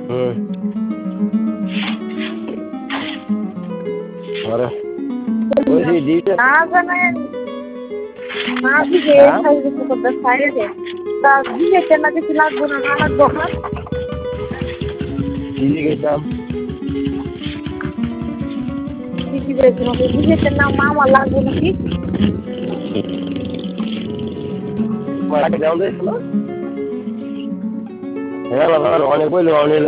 হুম। আরে বলছি দিতে না জানে না দিকে হ্যাঁ খাই কিছু করতে সাইডে তা দিকে কেন কিছু লাগবে না না লাগবো না দিদি গেছিলাম দিদি দেখুন দিকে না মামা লাগবে নাকি মাকে দেওয়া দিয়েছিল হ্যাঁ অনেক বললো অনেক